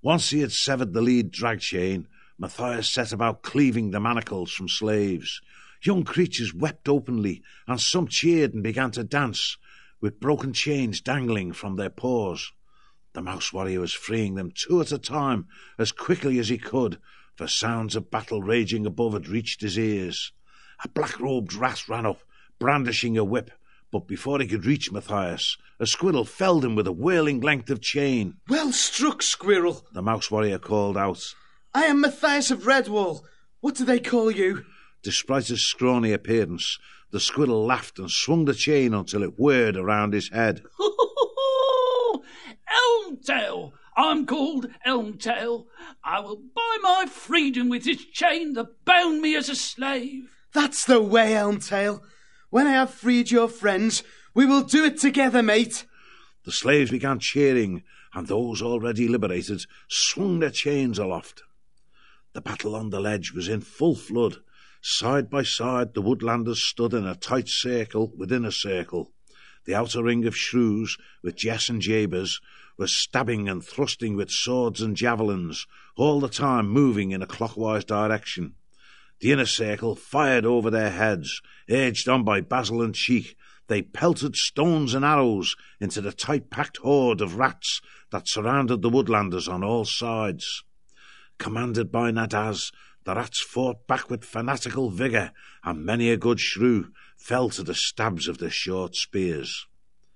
Once he had severed the lead drag chain, Matthias set about cleaving the manacles from slaves. Young creatures wept openly, and some cheered and began to dance, with broken chains dangling from their paws. The Mouse Warrior was freeing them 2 at a time, as quickly as he could, for sounds of battle raging above had reached his ears. A black-robed rat ran up, brandishing a whip, but before he could reach Matthias, a squirrel felled him with a whirling length of chain. "Well struck, Squirrel," the Mouse Warrior called out. "I am Matthias of Redwall. What do they call you?" Despite his scrawny appearance, the squirrel laughed and swung the chain until it whirred around his head. Elmtail! I'm called Elmtail. I will buy my freedom with this chain that bound me as a slave. "That's the way, Elmtail. When I have freed your friends, we will do it together, mate." The slaves began cheering, and those already liberated swung their chains aloft. The battle on the ledge was in full flood. Side by side, the woodlanders stood in a tight circle within a circle. The outer ring of shrews, with Jess and Jabez, was stabbing and thrusting with swords and javelins, all the time moving in a clockwise direction. The inner circle fired over their heads. Urged on by Basil and Cheek, they pelted stones and arrows into the tight-packed horde of rats that surrounded the woodlanders on all sides. Commanded by Nadaz, the rats fought back with fanatical vigour, and many a good shrew fell to the stabs of their short spears.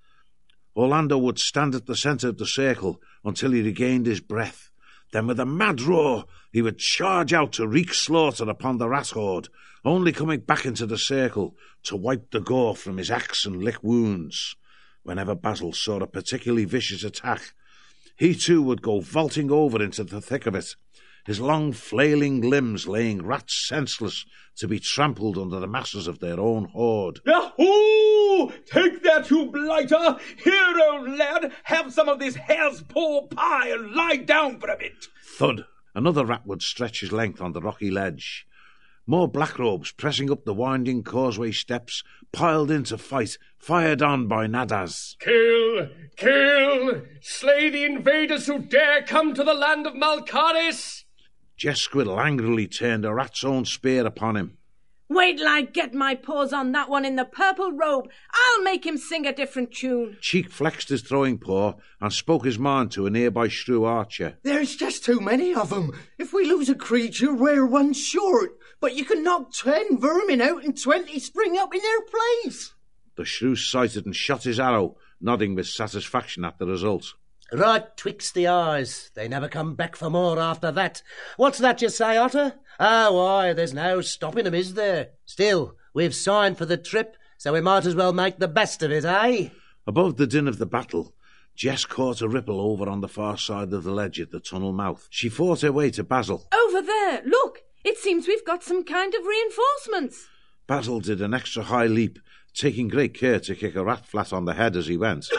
Orlando would stand at the centre of the circle until he regained his breath. Then with a mad roar he would charge out to wreak slaughter upon the rat horde, only coming back into the circle to wipe the gore from his axe and lick wounds. Whenever Basil saw a particularly vicious attack, he too would go vaulting over into the thick of it, his long flailing limbs laying rats senseless to be trampled under the masses of their own horde. Yahoo! Take that, you blighter! Here, old lad, have some of this hare's paw pie and lie down for a bit. Thud! Another rat would stretch his length on the rocky ledge. More blackrobes, pressing up the winding causeway steps, piled in to fight, fired on by Nadaz. Kill! Kill! Slay the invaders who dare come to the land of Malkaris! Jess Squiddle angrily turned a rat's own spear upon him. "Wait till I get my paws on that one in the purple robe. I'll make him sing a different tune." Cheek flexed his throwing paw and spoke his mind to a nearby shrew archer. "There's just too many of them. If we lose a creature, we're one short. But you can knock 10 vermin out and 20 spring up in their place." The shrew sighted and shot his arrow, nodding with satisfaction at the result. "Right twixt the eyes. They never come back for more after that. What's that you say, Otter? Ah, why, there's no stopping 'em, is there? Still, we've signed for the trip, so we might as well make the best of it, eh?" Above the din of the battle, Jess caught a ripple over on the far side of the ledge at the tunnel mouth. She fought her way to Basil. "Over there, look! It seems we've got some kind of reinforcements." Basil did an extra high leap, taking great care to kick a rat flat on the head as he went.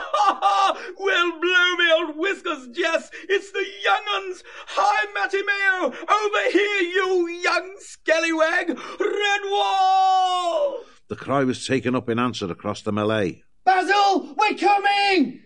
Well, blow me old whiskers, Jess! It's the young uns! Hi, Matty Mayo! Over here, you young scallywag! Redwall! The cry was taken up in answer across the melee. "Basil, we're coming!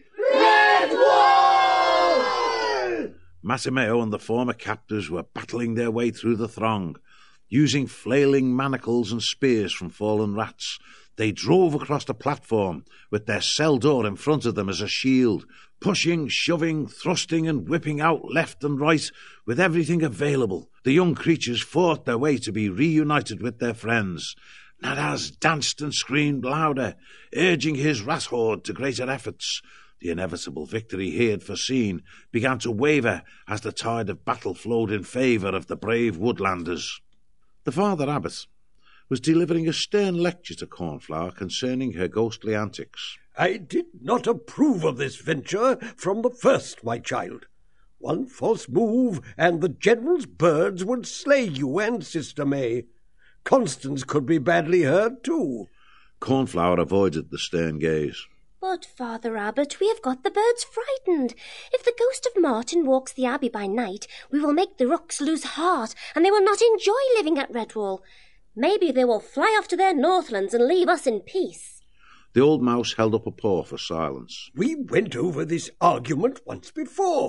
Redwall!" Matimeo and the former captives were battling their way through the throng. Using flailing manacles and spears from fallen rats, they drove across the platform with their cell door in front of them as a shield, pushing, shoving, thrusting and whipping out left and right with everything available. The young creatures fought their way to be reunited with their friends. Nadaz danced and screamed louder, urging his rat horde to greater efforts. The inevitable victory he had foreseen began to waver as the tide of battle flowed in favour of the brave woodlanders. The Father Abbot was delivering a stern lecture to Cornflower concerning her ghostly antics. "I did not approve of this venture from the first, my child. One false move, and the General's birds would slay you and Sister May. Constance could be badly hurt, too." Cornflower avoided the stern gaze. "But, Father Abbot, we have got the birds frightened. If the ghost of Martin walks the abbey by night, we will make the rooks lose heart, and they will not enjoy living at Redwall. Maybe they will fly off to their northlands and leave us in peace." The old mouse held up a paw for silence. "We went over this argument once before,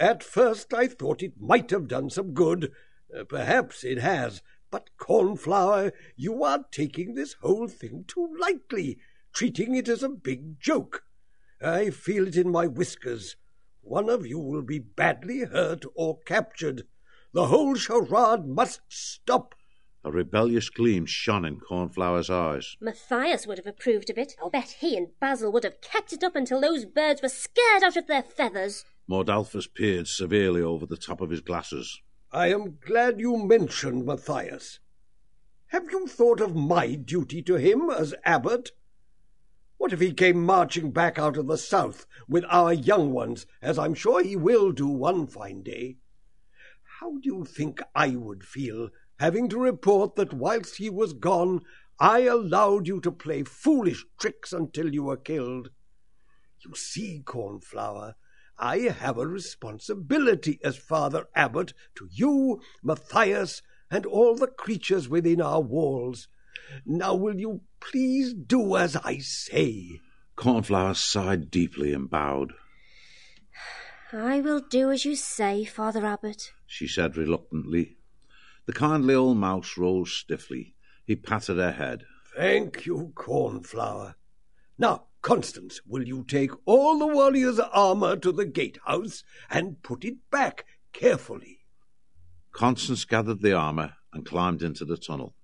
At first I thought it might have done some good. Perhaps it has. But, Cornflower, you are taking this whole thing too lightly, treating it as a big joke. I feel it in my whiskers. One of you will be badly hurt or captured. The whole charade must stop. A rebellious gleam shone in Cornflower's eyes. Matthias would have approved of it. I'll bet he and Basil would have kept it up until those birds were scared out of their feathers. Mordalphus peered severely over the top of his glasses. I am glad you mentioned Matthias. Have you thought of my duty to him as abbot? What if he came marching back out of the south with our young ones, as I'm sure he will do one fine day? How do you think I would feel, having to report that whilst he was gone, I allowed you to play foolish tricks until you were killed? You see, Cornflower, I have a responsibility as Father Abbot to you, Matthias, and all the creatures within our walls. Now will you please do as I say? Cornflower sighed deeply and bowed. I will do as you say, Father Abbot, she said reluctantly. The kindly old mouse rose stiffly. He patted her head. Thank you, Cornflower. Now, Constance, will you take all the warriors' armour to the gatehouse and put it back carefully? Constance gathered the armour and climbed into the tunnel.